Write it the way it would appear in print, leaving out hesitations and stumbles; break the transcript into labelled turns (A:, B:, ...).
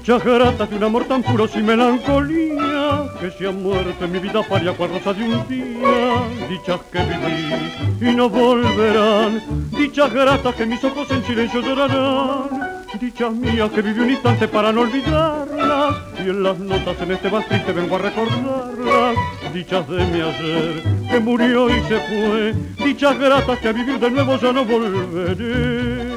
A: Dichas gratas de un amor tan puro sin melancolía, que se ha muerto en mi vida paria cual rosa de un día. Dichas que viví y no volverán, dichas gratas que mis ojos en silencio llorarán. Dichas mías que viví un instante para no olvidarlas, y en las notas en este más triste vengo a recordarlas. Dichas de mi ayer que murió y se fue, dichas gratas que a vivir de nuevo ya no volveré.